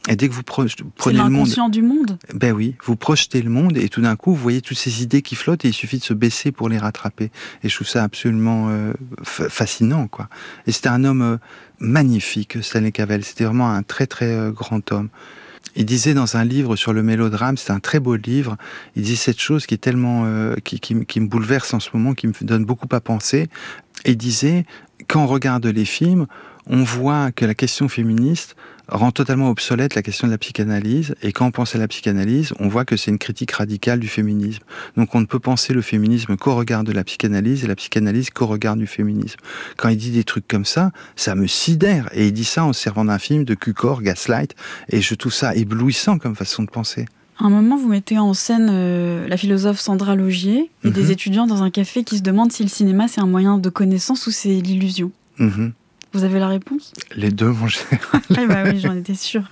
Et dès que vous pro- prenez c'est le monde... l'inconscient du monde. Ben oui, vous projetez le monde et tout d'un coup, vous voyez toutes ces idées qui flottent et il suffit de se baisser pour les rattraper. Et je trouve ça absolument euh, f- fascinant, quoi. Et c'était un homme euh, magnifique, Stanley Cavell. C'était vraiment un très, très euh, grand homme. Il disait dans un livre sur le mélodrame, c'est un très beau livre, il dit cette chose qui est tellement... Euh, qui, qui, qui me bouleverse en ce moment, qui me donne beaucoup à penser. Il disait, quand on regarde les films, on voit que la question féministe rend totalement obsolète la question de la psychanalyse, et quand on pense à la psychanalyse, on voit que c'est une critique radicale du féminisme. Donc on ne peut penser le féminisme qu'au regard de la psychanalyse, et la psychanalyse qu'au regard du féminisme. Quand il dit des trucs comme ça, ça me sidère, et il dit ça en se servant d'un film de Cukor, Gaslight, et je trouve ça éblouissant comme façon de penser. À un moment, vous mettez en scène euh, la philosophe Sandra Logier et mm-hmm. des étudiants dans un café qui se demandent si le cinéma c'est un moyen de connaissance ou c'est l'illusion. Mm-hmm. Vous avez la réponse ? Les deux, mon général. Eh bah oui, j'en étais sûre.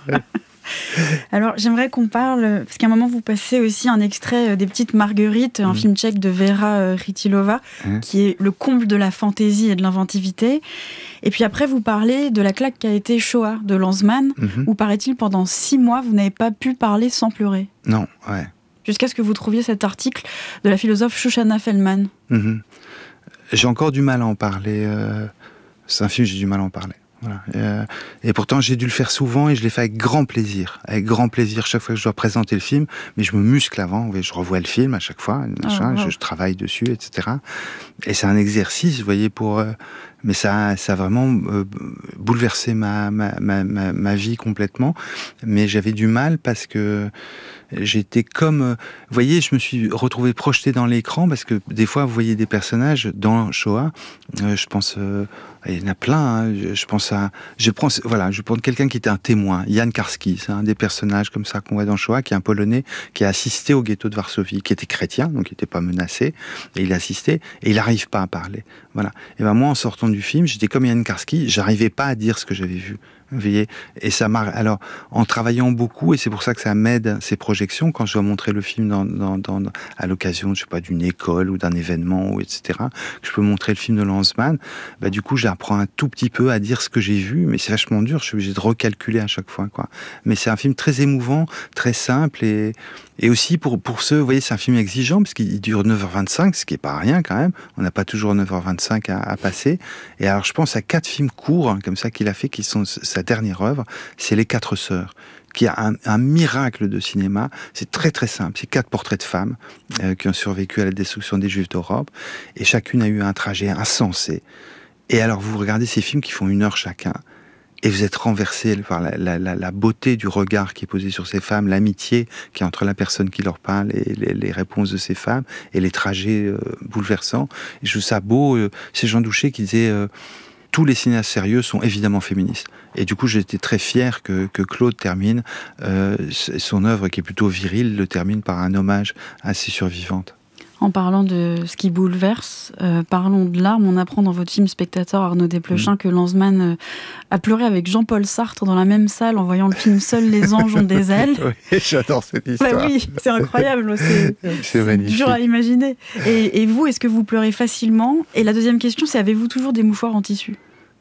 Alors, j'aimerais qu'on parle, parce qu'à un moment, vous passez aussi un extrait des Petites Marguerites, un mmh. film tchèque de Vera Chytilova, mmh. qui est le comble de la fantaisie et de l'inventivité. Et puis après, vous parlez de la claque qu'a été Shoah, de Lanzmann, mmh. où, paraît-il, pendant six mois, vous n'avez pas pu parler sans pleurer. Non, ouais. Jusqu'à ce que vous trouviez cet article de la philosophe Shoshana Feldman. Mmh. J'ai encore du mal à en parler... Euh... C'est un film, j'ai du mal à en parler. Voilà. Et, euh, et pourtant, j'ai dû le faire souvent et je l'ai fait avec grand plaisir. Avec grand plaisir chaque fois que je dois présenter le film. Mais je me muscle avant. Je revois le film à chaque fois. Machin, oh, wow. je, je travaille dessus, et cetera. Et c'est un exercice, vous voyez, pour... Euh, mais ça, ça a vraiment euh, bouleversé ma, ma, ma, ma, ma vie complètement. Mais j'avais du mal parce que j'étais comme... Euh, vous voyez, je me suis retrouvé projeté dans l'écran parce que des fois, vous voyez des personnages dans Shoah. Euh, je pense... Euh, il y en a plein. Hein, je, je pense à... Je prends, voilà, je prends quelqu'un qui était un témoin. Jan Karski, c'est un des personnages comme ça qu'on voit dans Shoah, qui est un Polonais qui a assisté au ghetto de Varsovie, qui était chrétien, donc il n'était pas menacé. Et il a assisté et il n'arrive pas à parler. Voilà. Et ben moi, en sortant du film, j'étais comme Jan Karski, j'arrivais pas à dire ce que j'avais vu. Vous voyez, et ça m'a... Alors, en travaillant beaucoup, et c'est pour ça que ça m'aide, ces projections, quand je dois montrer le film dans, dans, dans, à l'occasion, je sais pas, d'une école ou d'un événement, ou et cetera, que je peux montrer le film de Lanzmann, bah, du coup, j'apprends un tout petit peu à dire ce que j'ai vu, mais c'est vachement dur, je suis obligé de recalculer à chaque fois, quoi. Mais c'est un film très émouvant, très simple, et, et aussi pour, pour ceux, vous voyez, c'est un film exigeant, parce qu'il dure neuf heures vingt-cinq, ce qui est pas rien quand même, on n'a pas toujours neuf heures vingt-cinq à, à passer, et alors je pense à quatre films courts, hein, comme ça, qu'il a fait, qui sont sa dernière œuvre, c'est Les Quatre Sœurs, qui a un, un miracle de cinéma. C'est très très simple. C'est quatre portraits de femmes euh, qui ont survécu à la destruction des Juifs d'Europe, et chacune a eu un trajet insensé. Et alors vous regardez ces films qui font une heure chacun, et vous êtes renversé par la, la, la, la beauté du regard qui est posé sur ces femmes, l'amitié qui est entre la personne qui leur parle et les, les réponses de ces femmes, et les trajets euh, bouleversants. Et je trouve ça beau. Euh, c'est Jean Douché qui disait... Euh, tous les cinéastes sérieux sont évidemment féministes. Et du coup, j'étais très fier que, que Claude termine euh, son œuvre, qui est plutôt virile, le termine par un hommage à ses survivantes. En parlant de ce qui bouleverse, euh, parlons de larmes. On apprend dans votre film Spectateur, Arnaud Desplechin, mmh. que Lanzmann euh, a pleuré avec Jean-Paul Sartre dans la même salle en voyant le film Seuls les anges ont des ailes. Oui, j'adore cette histoire. Bah oui, c'est incroyable. C'est, c'est magnifique. Dur à imaginer. Et, et vous, est-ce que vous pleurez facilement ? Et la deuxième question, c'est avez-vous toujours des mouchoirs en tissu ?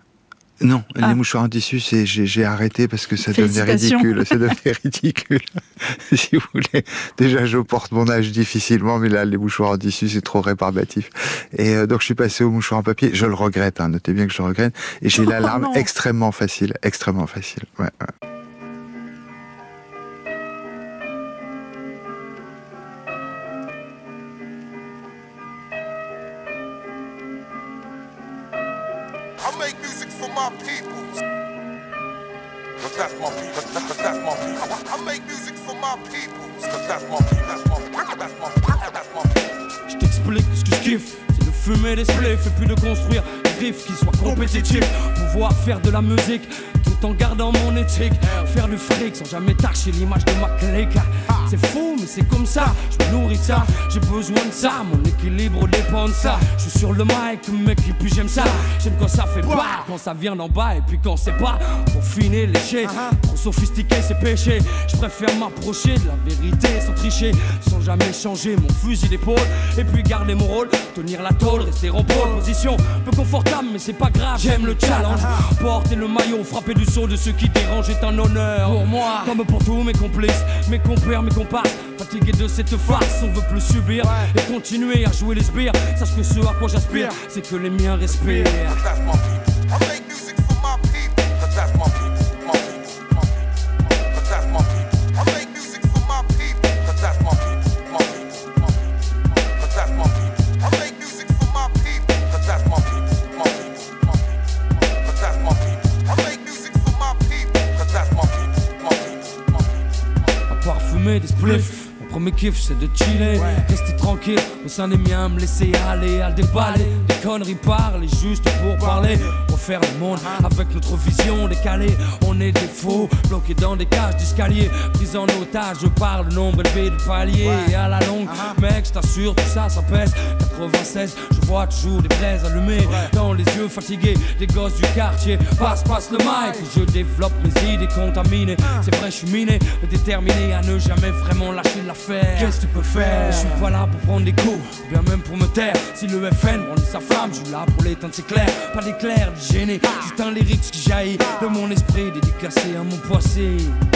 Non, ah. les mouchoirs en tissu, c'est, j'ai, j'ai arrêté parce que ça devenait ridicule. Ça devenait ridicule. Si vous voulez. Déjà, je porte mon âge difficilement, mais là, les mouchoirs en tissu, c'est trop rébarbatif. Et euh, donc, je suis passé aux mouchoirs en papier. Je le regrette, hein, notez bien que je le regrette. Et j'ai oh, la larme non. extrêmement facile. Extrêmement facile. Ouais, ouais. Je t'explique ce que je kiffe, c'est de fumer des spliffs et puis de construire des riffs qui soient compétitifs. Pouvoir faire de la musique tout en gardant mon éthique. Faire du fric sans jamais tâcher l'image de ma clique. C'est fou mais c'est comme ça, je me nourris de ça. J'ai besoin de ça, mon équilibre dépend de ça. Je suis sur le mic mec et puis j'aime ça. J'aime quand ça fait pas, quand ça vient d'en bas et puis quand c'est pas. Pour finir léché, trop sophistiqué c'est péché. Je préfère m'approcher de la vérité sans tricher, sans jamais changer mon fusil d'épaule. Et puis garder mon rôle, tenir la tôle, rester en pole position. Peu confortable mais c'est pas grave, j'aime le challenge. Porter le maillot, frapper du saut de ceux qui dérangent est un honneur pour moi, comme pour tous mes complices, mes compères, mes comparses. Fatigué de cette farce, on veut plus subir ouais. Et continuer à jouer les sbires. Sache que ce à quoi j'aspire, c'est que les miens respirent. Des spliffs. Mon premier kiff c'est de chiller, ouais. Rester tranquille au sein des miens, me laisser aller à déballer. Des conneries parler juste pour parler. Refaire le monde avec notre vision décalée. On est des faux, bloqués dans des cages d'escalier. Pris en otage, je parle le nombre élevé de paliers. Ouais. Et à la longue, uh-huh. Mec, je t'assure, tout ça, ça pèse. quatre-vingt-seize, je vois toujours des braises allumées. Ouais. Dans les yeux fatigués, des gosses du quartier. Passe, passe le mic, je développe mes idées contaminées. C'est vrai, je suis miné, mais déterminé à ne jamais vraiment lâcher l'affaire. Qu'est-ce que tu peux faire? Je suis pas là pour prendre des coups, bien même pour me taire. Si le F N brandit sa flamme, je suis là pour l'éteindre, c'est clair. Pas d'éclair, de gêné, juste un lyrics qui jaillit de mon esprit, dédicacé à mon passé.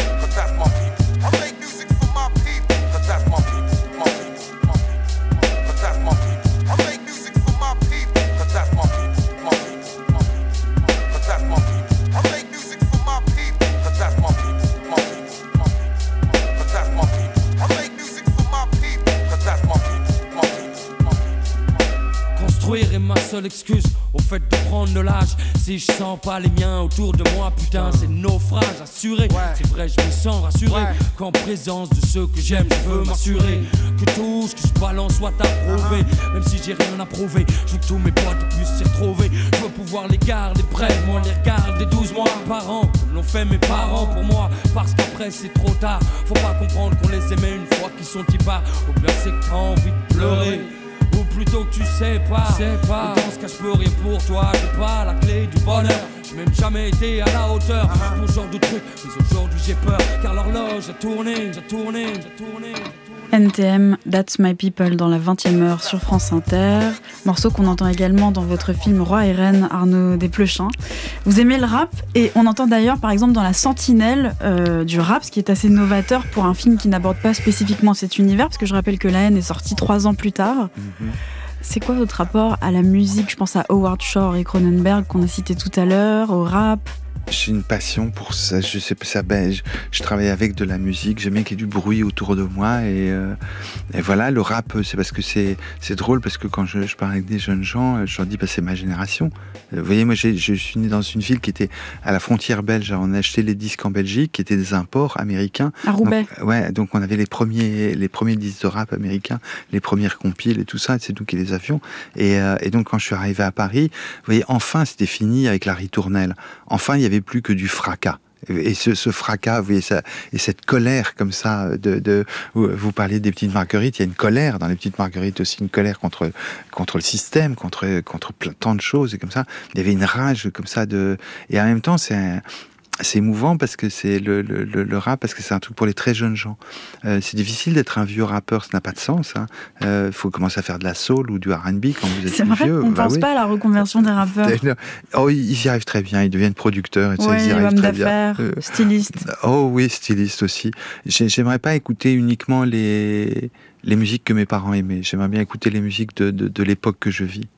Est ma seule excuse au fait de prendre de l'âge. Si je sens pas les miens autour de moi, putain c'est naufrage assuré. Ouais. C'est vrai je me sens rassuré, ouais. Qu'en présence de ceux que j'aime je veux m'assurer que tout ce que je balance soit approuvé. uh-huh. Même si j'ai rien à prouver, je veux que tous mes potes puissent s'y retrouver. Je veux pouvoir les garder près, moi les regarder douze mois par an, comme l'ont fait mes parents pour moi. Parce qu'après c'est trop tard, faut pas comprendre qu'on les aimait une fois qu'ils sont y-bas. Au pire c'est que t'as envie de pleurer, ou plutôt que tu sais pas, sais pas. Dans ce cas je peux rien pour toi, j'ai pas la clé du bonheur. J'ai même jamais été à la hauteur uh-huh. Pour ce genre de truc, mais aujourd'hui j'ai peur. Car l'horloge a tourné, j'ai tourné, j'ai tourné, j'ai tourné. N T M, That's My People dans la vingtième heure sur France Inter. Morceau qu'on entend également dans votre film Roi et Reine, Arnaud Desplechin. Vous aimez le rap et on entend d'ailleurs par exemple dans La Sentinelle euh, du rap, ce qui est assez novateur pour un film qui n'aborde pas spécifiquement cet univers, parce que je rappelle que La Haine est sortie trois ans plus tard. Mm-hmm. C'est quoi votre rapport à la musique? Je pense à Howard Shore et Cronenberg qu'on a cité tout à l'heure, au rap. J'ai une passion pour ça. Je sais pas ça. Ben, je, je travaille avec de la musique. J'aime bien qu'il y ait du bruit autour de moi. Et, euh, et voilà, le rap, c'est parce que c'est, c'est drôle parce que quand je, je parle avec des jeunes gens, je leur dis, bah, c'est ma génération. Vous voyez, moi, j'ai, je suis né dans une ville qui était à la frontière belge. On a acheté les disques en Belgique, qui étaient des imports américains. À Roubaix. Donc, ouais, donc on avait les premiers, les premiers disques de rap américains, les premières compiles et tout ça. C'est nous qui les avions. Et, euh, et donc, quand je suis arrivé à Paris, vous voyez, enfin, c'était fini avec la ritournelle. Enfin, il y avait plus que du fracas. Et ce, ce fracas, vous voyez ça, et cette colère comme ça, de, de, vous parlez des petites marguerites, il y a une colère dans les petites marguerites aussi, une colère contre, contre le système, contre, contre plein, tant de choses, et comme ça, il y avait une rage comme ça, de, et en même temps, c'est un, c'est émouvant parce que c'est le, le, le, le rap, parce que c'est un truc pour les très jeunes gens. Euh, c'est difficile d'être un vieux rappeur, ça n'a pas de sens. Il hein. euh, faut commencer à faire de la soul ou du R and B quand vous êtes c'est vrai, vieux. On ne bah pense oui. pas à la reconversion des rappeurs. Oh, ils y arrivent très bien, ils deviennent producteurs. Et oui, ils y arrivent hommes très d'affaires, bien. Euh, stylistes. Oh oui, stylistes aussi. J'aimerais pas écouter uniquement les, les musiques que mes parents aimaient. J'aimerais bien écouter les musiques de, de, de l'époque que je vis.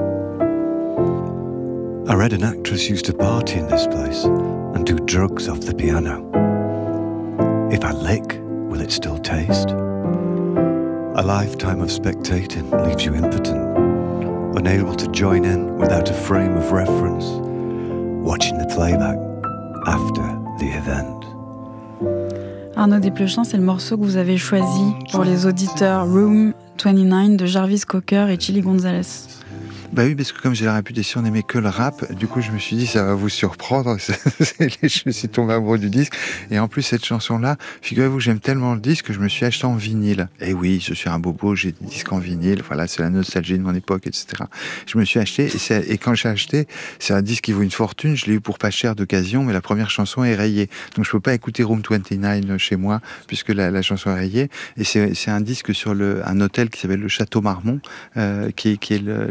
I read an actress used to party in this place and do drugs off the piano. If I lick, will it still taste? A lifetime of spectating leaves you impotent, unable to join in without a frame of reference, watching the playback after the event. Arnaud Desplechin, c'est le morceau que vous avez choisi pour les auditeurs, Room vingt-neuf de Jarvis Cocker et Chili Gonzalez. Bah oui, parce que comme j'ai la réputation d'aimer que le rap, du coup je me suis dit ça va vous surprendre. Je suis tombé amoureux du disque. Et en plus cette chanson-là, figurez-vous, j'aime tellement le disque que je me suis acheté en vinyle. Et oui, je suis un bobo, j'ai des disques en vinyle. Voilà, c'est la nostalgie de mon époque, et cetera. Je me suis acheté, et, c'est, et quand j'ai acheté, c'est un disque qui vaut une fortune. Je l'ai eu pour pas cher d'occasion, mais la première chanson est rayée. Donc je peux pas écouter Room vingt-neuf chez moi puisque la, la chanson est rayée. Et c'est, c'est un disque sur le, un hôtel qui s'appelle le Château Marmont, euh, qui, qui est le, le, le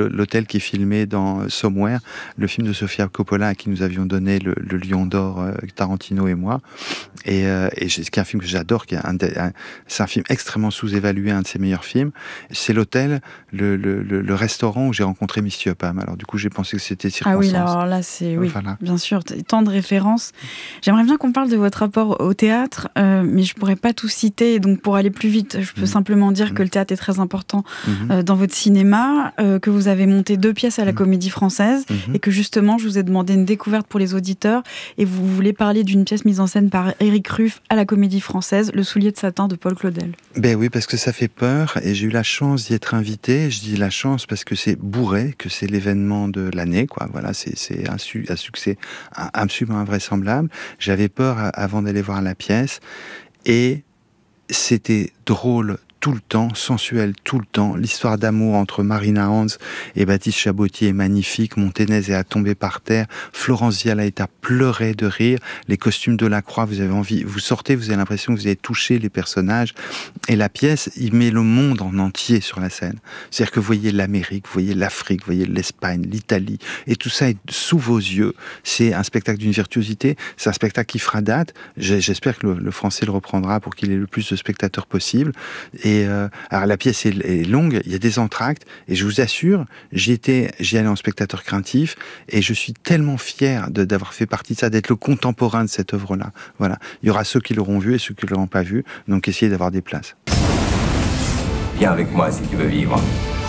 l'hôtel qui est filmé dans Somewhere, le film de Sofia Coppola à qui nous avions donné le, le Lion d'Or, euh, Tarantino et moi. Et, euh, et c'est un film que j'adore, qui est un, un, c'est un film extrêmement sous-évalué, un de ses meilleurs films. C'est l'hôtel, le, le, le, le restaurant où j'ai rencontré Misty Upham. Alors du coup, j'ai pensé que c'était circonstance. Ah oui, alors là, c'est oui, voilà. Bien sûr, tant de références. J'aimerais bien qu'on parle de votre rapport au théâtre, euh, mais je pourrais pas tout citer. Donc pour aller plus vite, je peux mmh. simplement dire mmh. que le théâtre est très important mmh. euh, dans votre cinéma, euh, que vous avez monté deux pièces à la mmh. Comédie Française mmh. et que justement, je vous ai demandé une découverte pour les auditeurs et vous voulez parler d'une pièce mise en scène par Éric Ruff à la Comédie Française, Le Soulier de satin de Paul Claudel. Ben oui, parce que ça fait peur et j'ai eu la chance d'y être invité. Je dis la chance parce que c'est bourré, que c'est l'événement de l'année, quoi. Voilà, c'est, c'est un, su- un succès absolument invraisemblable. J'avais peur avant d'aller voir la pièce et c'était drôle tout le temps, sensuel tout le temps. L'histoire d'amour entre Marina Hans et Baptiste Chabotier est magnifique. Monténez est à tomber par terre. Florence Viala est à pleurer de rire. Les costumes de la Croix, vous avez envie, vous sortez, vous avez l'impression que vous avez touché les personnages. Et la pièce, il met le monde en entier sur la scène. C'est-à-dire que vous voyez l'Amérique, vous voyez l'Afrique, vous voyez l'Espagne, l'Italie, et tout ça est sous vos yeux. C'est un spectacle d'une virtuosité. C'est un spectacle qui fera date. J'espère que le, le français le reprendra pour qu'il ait le plus de spectateurs possible. Et euh, alors la pièce est, est longue, il y a des entr'actes, et je vous assure, j'y étais, j'y allais en spectateur craintif, et je suis tellement fier de, d'avoir fait partie de ça, d'être le contemporain de cette œuvre-là. Voilà. Il y aura ceux qui l'auront vu et ceux qui ne l'auront pas vu, donc essayez d'avoir des places. Viens avec moi si tu veux vivre.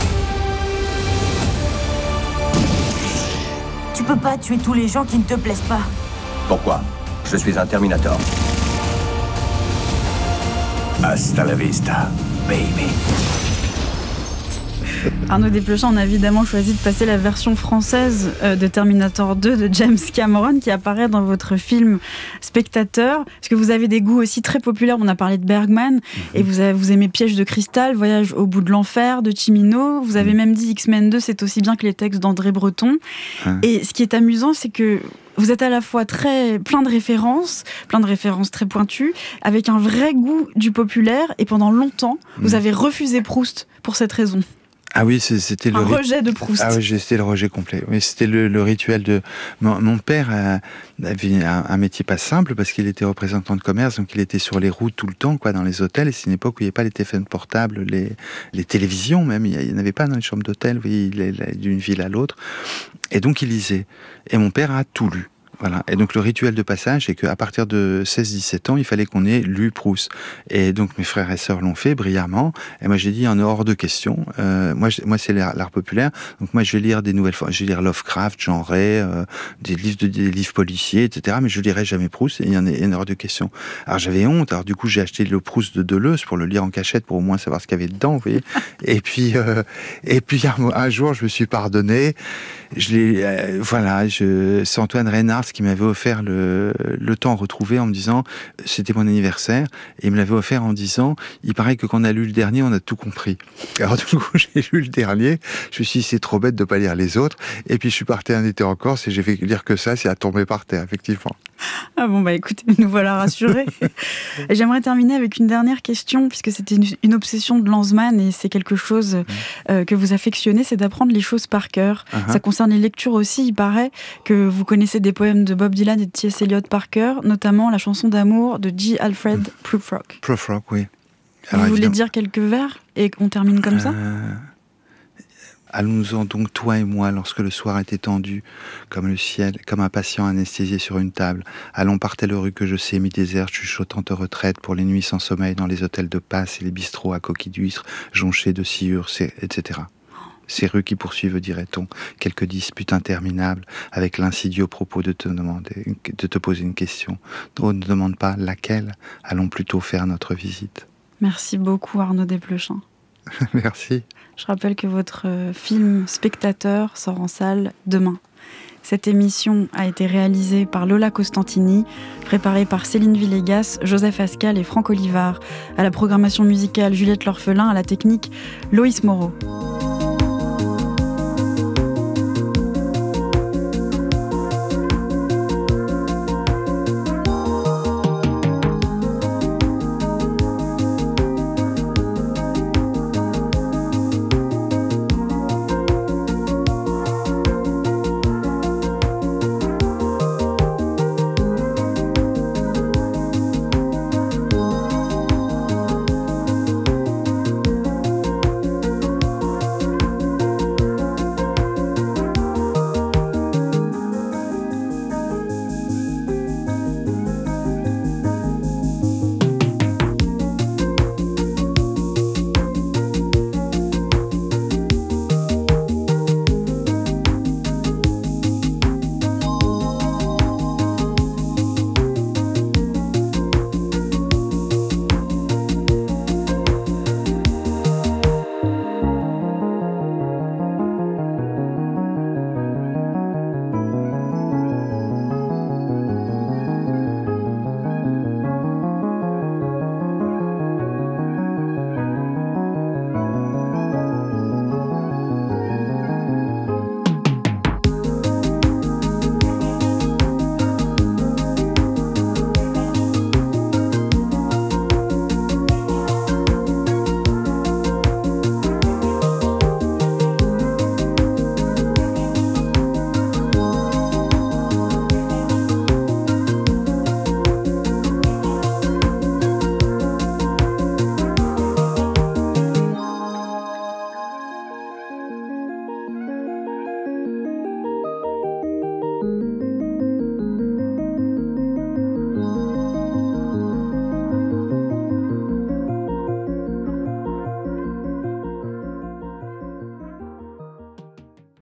Tu peux pas tuer tous les gens qui ne te plaisent pas. Pourquoi ? Je suis un Terminator. Hasta la vista, baby. Arnaud Desplechin, on a évidemment choisi de passer la version française de Terminator deux de James Cameron qui apparaît dans votre film Spectateur. Parce que vous avez des goûts aussi très populaires. On a parlé de Bergman mm-hmm. et vous, avez, vous aimez Piège de cristal, Voyage au bout de l'enfer de Cimino. Vous avez mm-hmm. même dit X-Men deux, c'est aussi bien que les textes d'André Breton. Mm-hmm. Et ce qui est amusant, c'est que vous êtes à la fois très plein de références, plein de références très pointues, avec un vrai goût du populaire. Et pendant longtemps, mm-hmm. vous avez refusé Proust pour cette raison. Ah oui, c'était un le rejet de Proust. Ah oui, c'était le rejet complet. Oui, c'était le, le rituel de. Mon, mon père a, avait un, un métier pas simple parce qu'il était représentant de commerce, donc il était sur les routes tout le temps, quoi, dans les hôtels. Et c'est une époque où il n'y avait pas les téléphones portables, les, les télévisions même. Il n'y en avait pas dans les chambres d'hôtel. Vous voyez, il allait d'une ville à l'autre. Et donc il lisait. Et mon père a tout lu. Voilà. Et donc le rituel de passage, c'est qu'à partir de seize dix-sept ans, il fallait qu'on ait lu Proust. Et donc mes frères et sœurs l'ont fait brillamment. Et moi j'ai dit, il en est hors de question. Euh, moi, moi c'est l'art, l'art populaire. Donc moi je vais lire des nouvelles, je vais lire Lovecraft, Jean Ray, euh, des livres de, des livres policiers, et cetera. Mais je lirai jamais Proust. Et il y en est, il y en est hors de question. Alors j'avais honte. Alors du coup j'ai acheté le Proust de Deleuze pour le lire en cachette pour au moins savoir ce qu'il y avait dedans. Vous voyez. Et puis euh, et puis un, un jour je me suis pardonné. Je l'ai, euh, voilà. Je, c'est Antoine Reynard qui m'avait offert le, le temps retrouvé en me disant, c'était mon anniversaire, et il me l'avait offert en disant, il paraît que quand on a lu le dernier, on a tout compris. Alors du coup, j'ai lu le dernier, je me suis dit, c'est trop bête de pas lire les autres, et puis je suis parti un été en Corse, et j'ai fait lire que ça, c'est à tomber par terre, effectivement. Ah bon, bah écoutez, nous voilà rassurés. Et j'aimerais terminer avec une dernière question, puisque c'était une, une obsession de Lanzmann, et c'est quelque chose euh, que vous affectionnez, c'est d'apprendre les choses par cœur. Uh-huh. Ça concerne les lectures aussi, il paraît que vous connaissez des poèmes de Bob Dylan et de T S. Eliot par cœur, notamment la chanson d'amour de J. Alfred mmh. Prufrock. Prufrock, oui. Alors, vous voulez dire quelques vers et on termine comme euh... ça ? Allons-en donc, toi et moi, lorsque le soir est étendu, comme le ciel, comme un patient anesthésié sur une table. Allons par telle rue que je sais, mi-déserte, chuchotante retraite pour les nuits sans sommeil dans les hôtels de passe et les bistrots à coquilles d'huîtres, jonchés de sciures, et cetera. Ces rues qui poursuivent, dirait-on, quelques disputes interminables avec l'insidieux propos de te demander, de te poser une question. Oh, ne demande pas laquelle, allons plutôt faire notre visite. Merci beaucoup Arnaud Desplechin. Merci. Je rappelle que votre film Spectateur sort en salle demain. Cette émission a été réalisée par Lola Costantini, préparée par Céline Villegas, Joseph Ascal et Franck Olivard. À la programmation musicale, Juliette L'Orphelin, à la technique, Loïs Moreau.